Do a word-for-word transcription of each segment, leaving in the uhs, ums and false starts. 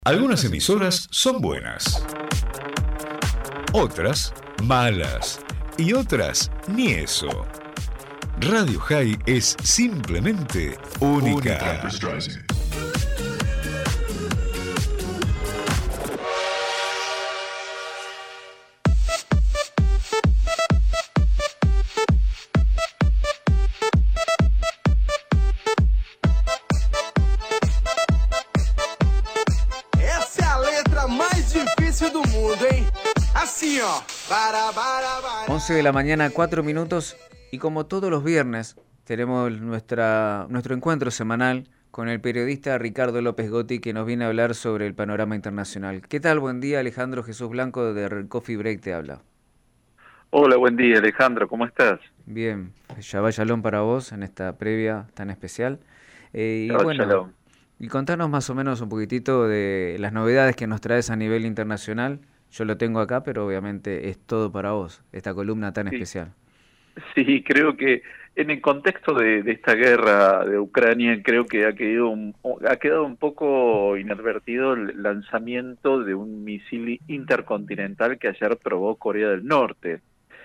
Algunas emisoras son buenas, otras malas y otras ni eso. Radio High es simplemente única. once de la mañana, cuatro minutos, y como todos los viernes tenemos nuestra, nuestro encuentro semanal con el periodista Ricardo López Gotti, que nos viene a hablar sobre el panorama internacional. ¿Qué tal? Buen día, Alejandro Jesús Blanco de Coffee Break te habla. Hola, buen día, Alejandro, ¿cómo estás? Bien, Shabbat Shalom para vos en esta previa tan especial. Eh, y Shabbat bueno, Shalom. Y contanos más o menos un poquitito de las novedades que nos traes a nivel internacional. Yo lo tengo acá, pero obviamente es todo para vos, esta columna tan sí. especial. Sí, creo que en el contexto de, de esta guerra de Ucrania, creo que ha quedado, un, ha quedado un poco inadvertido el lanzamiento de un misil intercontinental que ayer probó Corea del Norte.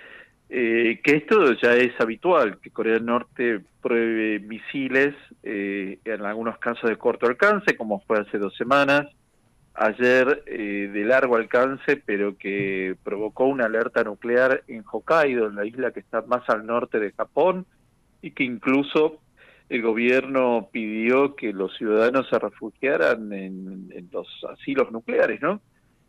Eh, que esto ya es habitual, que Corea del Norte pruebe misiles, eh, en algunos casos de corto alcance, como fue hace dos semanas, ayer eh, de largo alcance, pero que provocó una alerta nuclear en Hokkaido, en la isla que está más al norte de Japón, y que incluso el gobierno pidió que los ciudadanos se refugiaran en, en los asilos nucleares, ¿no?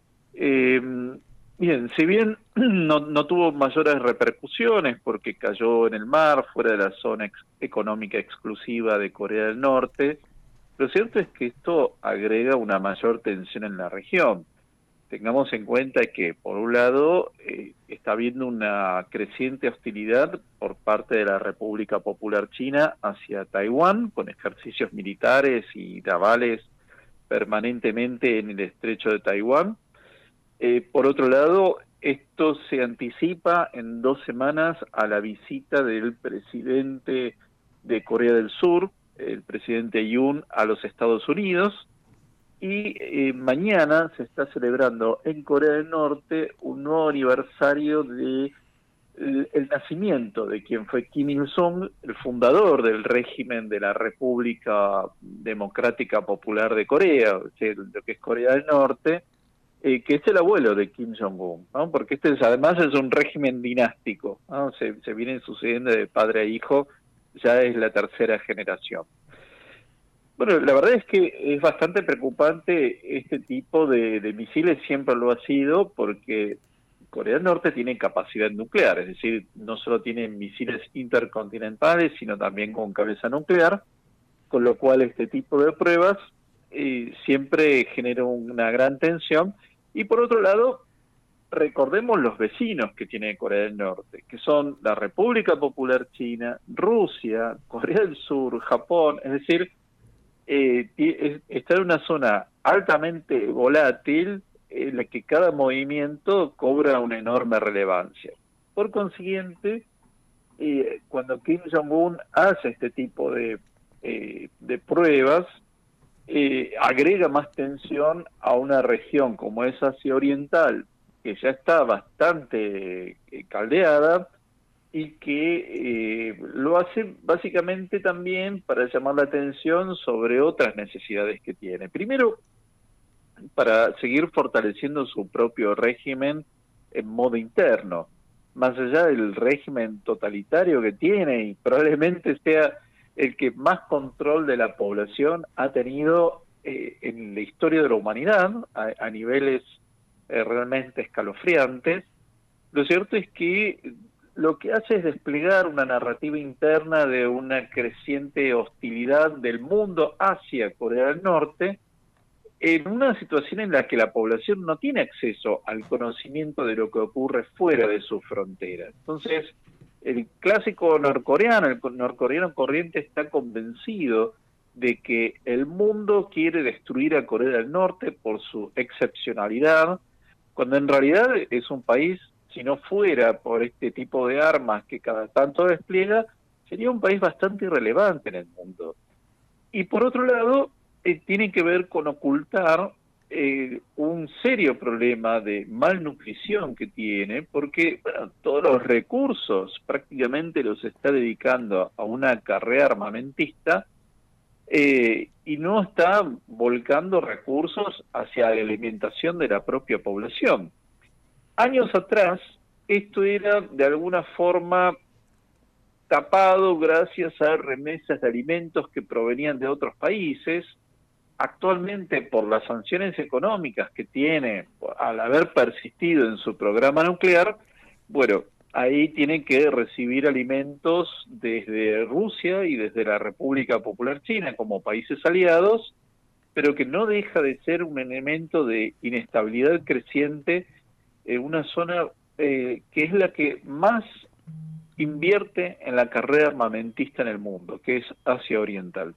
Eh, bien, si bien no, no tuvo mayores repercusiones porque cayó en el mar, fuera de la zona ex económica exclusiva de Corea del Norte, lo cierto es que esto agrega una mayor tensión en la región. Tengamos en cuenta que, por un lado, eh, está habiendo una creciente hostilidad por parte de la República Popular China hacia Taiwán, con ejercicios militares y navales permanentemente en el estrecho de Taiwán. Eh, por otro lado, esto se anticipa en dos semanas a la visita del presidente de Corea del Sur, el presidente Yoon, a los Estados Unidos, y eh, mañana se está celebrando en Corea del Norte un nuevo aniversario de el, el nacimiento de quien fue Kim Il-sung, el fundador del régimen de la República Democrática Popular de Corea, o sea, lo que es Corea del Norte, eh, que es el abuelo de Kim Jong-un, ¿no? Porque este es, además es un régimen dinástico, ¿no? se, se vienen sucediendo de padre a hijo, ya es la tercera generación. Bueno, la verdad es que es bastante preocupante este tipo de, de misiles, siempre lo ha sido, porque Corea del Norte tiene capacidad nuclear, es decir, no solo tiene misiles intercontinentales, sino también con cabeza nuclear, con lo cual este tipo de pruebas eh, siempre genera una gran tensión. Y por otro lado, recordemos los vecinos que tiene Corea del Norte, que son la República Popular China, Rusia, Corea del Sur, Japón, es decir, eh, está en una zona altamente volátil en la que cada movimiento cobra una enorme relevancia. Por consiguiente, eh, cuando Kim Jong-un hace este tipo de, eh, de pruebas, eh, agrega más tensión a una región como es Asia Oriental, que ya está bastante eh, caldeada, y que eh, lo hace básicamente también para llamar la atención sobre otras necesidades que tiene. Primero, para seguir fortaleciendo su propio régimen en modo interno, más allá del régimen totalitario que tiene, y probablemente sea el que más control de la población ha tenido eh, en la historia de la humanidad, a, a niveles eh, realmente escalofriantes. Lo cierto es que lo que hace es desplegar una narrativa interna de una creciente hostilidad del mundo hacia Corea del Norte, en una situación en la que la población no tiene acceso al conocimiento de lo que ocurre fuera de sus fronteras. Entonces, el clásico norcoreano, el norcoreano corriente, está convencido de que el mundo quiere destruir a Corea del Norte por su excepcionalidad, cuando en realidad es un país, si no fuera por este tipo de armas que cada tanto despliega, sería un país bastante irrelevante en el mundo. Y por otro lado, eh, tiene que ver con ocultar eh, un serio problema de malnutrición que tiene, porque bueno, todos los recursos prácticamente los está dedicando a una carrera armamentista, eh, y no está volcando recursos hacia la alimentación de la propia población. Años atrás, esto era de alguna forma tapado gracias a remesas de alimentos que provenían de otros países. Actualmente, por las sanciones económicas que tiene al haber persistido en su programa nuclear, bueno, ahí tiene que recibir alimentos desde Rusia y desde la República Popular China como países aliados, pero que no deja de ser un elemento de inestabilidad creciente en una zona eh, que es la que más invierte en la carrera armamentista en el mundo, que es Asia Oriental.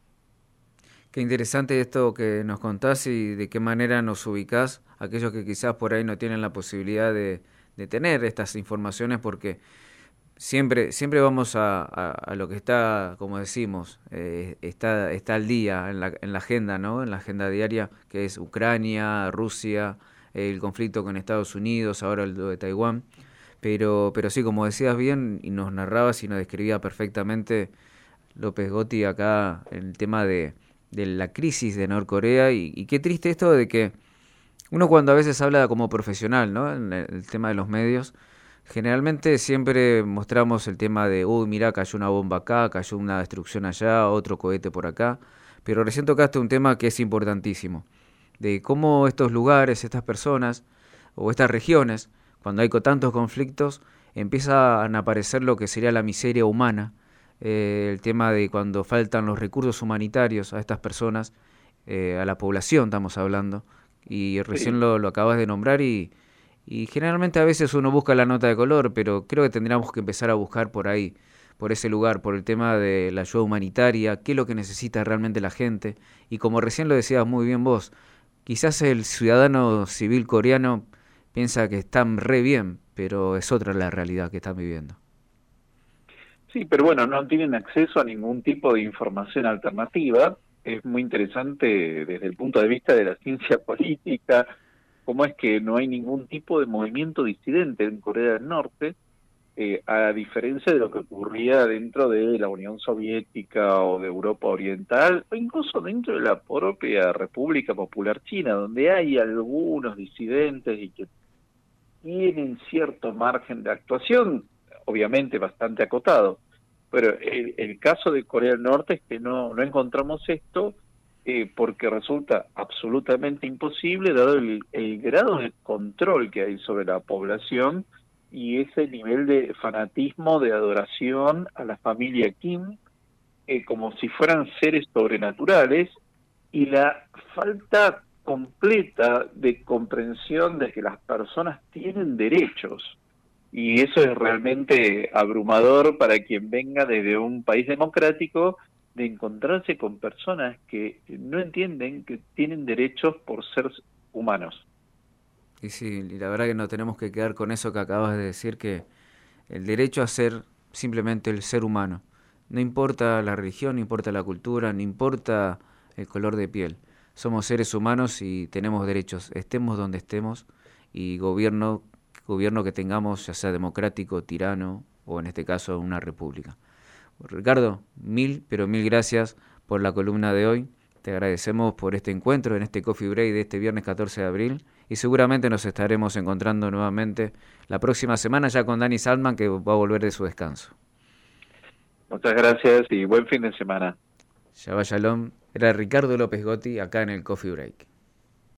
Qué interesante esto que nos contás y de qué manera nos ubicás, aquellos que quizás por ahí no tienen la posibilidad de, de tener estas informaciones, porque siempre siempre vamos a, a, a lo que está, como decimos, eh, está está al día en la, en la agenda, ¿no? En la agenda diaria, que es Ucrania, Rusia, el conflicto con Estados Unidos, ahora el de Taiwán. Pero, pero sí, como decías bien, y nos narrabas y nos describía perfectamente López Gotti acá el tema de, de la crisis de Norcorea, y, y qué triste esto de que uno cuando a veces habla como profesional, ¿no? En el, el tema de los medios, generalmente siempre mostramos el tema de, uy, mirá, cayó una bomba acá, cayó una destrucción allá, otro cohete por acá, pero recién tocaste un tema que es importantísimo, de cómo estos lugares, estas personas o estas regiones, cuando hay tantos conflictos, empiezan a aparecer lo que sería la miseria humana, eh, el tema de cuando faltan los recursos humanitarios a estas personas, eh, a la población estamos hablando, y recién sí. lo, lo acabas de nombrar, y, y generalmente a veces uno busca la nota de color, pero creo que tendríamos que empezar a buscar por ahí, por ese lugar, por el tema de la ayuda humanitaria, qué es lo que necesita realmente la gente, y como recién lo decías muy bien vos, quizás el ciudadano civil coreano piensa que están re bien, pero es otra la realidad que están viviendo. Sí, pero bueno, no tienen acceso a ningún tipo de información alternativa. Es muy interesante desde el punto de vista de la ciencia política, cómo es que no hay ningún tipo de movimiento disidente en Corea del Norte, eh, a diferencia de lo que ocurría dentro de la Unión Soviética o de Europa Oriental, o incluso dentro de la propia República Popular China, donde hay algunos disidentes y que tienen cierto margen de actuación, obviamente bastante acotado. Pero el, el caso de Corea del Norte es que no, no encontramos esto, eh, porque resulta absolutamente imposible, dado el, el grado de control que hay sobre la población y ese nivel de fanatismo, de adoración a la familia Kim, eh, como si fueran seres sobrenaturales, y la falta completa de comprensión de que las personas tienen derechos. Y eso es realmente abrumador para quien venga desde un país democrático, de encontrarse con personas que no entienden que tienen derechos por ser humanos. Y sí, y la verdad que no tenemos que quedar con eso que acabas de decir, que el derecho a ser simplemente el ser humano. No importa la religión, no importa la cultura, no importa el color de piel. Somos seres humanos y tenemos derechos, estemos donde estemos, y gobierno, gobierno que tengamos, ya sea democrático, tirano, o en este caso una república. Ricardo, mil, pero mil gracias por la columna de hoy. Te agradecemos por este encuentro en este Coffee Break de este viernes catorce de abril, y seguramente nos estaremos encontrando nuevamente la próxima semana ya con Dani Salman, que va a volver de su descanso. Muchas gracias y buen fin de semana. Shabbat Shalom. Era Ricardo López Gotti acá en el Coffee Break.